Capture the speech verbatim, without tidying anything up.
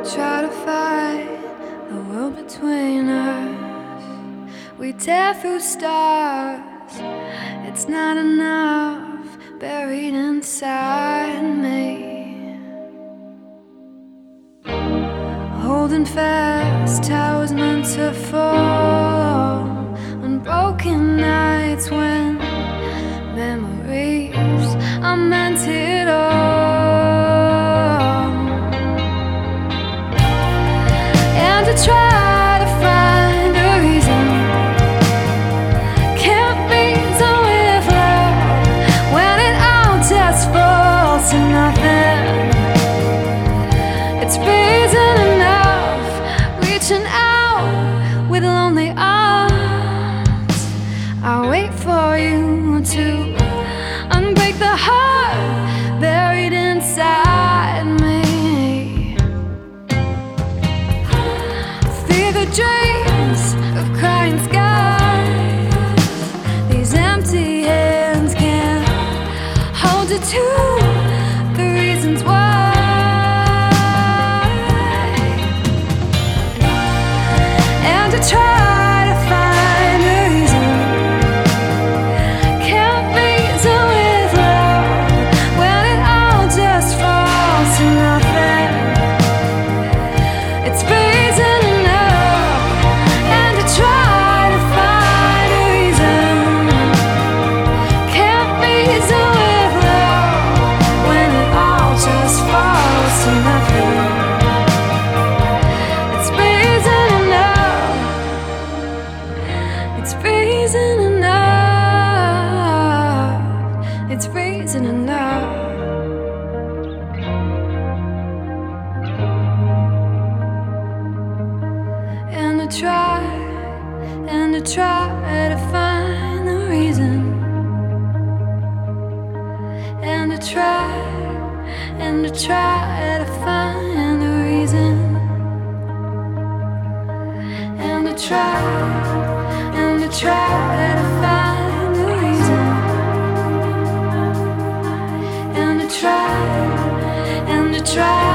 Try to fight the world between us. We tear through stars. It's not enough buried inside me. Holding fast, towers meant to fall on broken nights when memories are meant it all. And to try to find a reason can't reason with love when it all just falls to nothing. It's reason enough, reaching out with lonely arms. I'll wait for you to unbreak the heart buried inside me. Fear the dreams of crying skies. These empty hands can't hold you to the reasons why. And to try to find a reason can't reason with love when it all just falls to nothing. It's reason enough. And to try to find a reason can't reason with love when it all just falls to nothing. It's reason enough. It's reason enough. It's reason enough. And to try, and to try to find the reason. And to try, and to try to find the reason. And to try, and to try to find the reason. And to try, and to try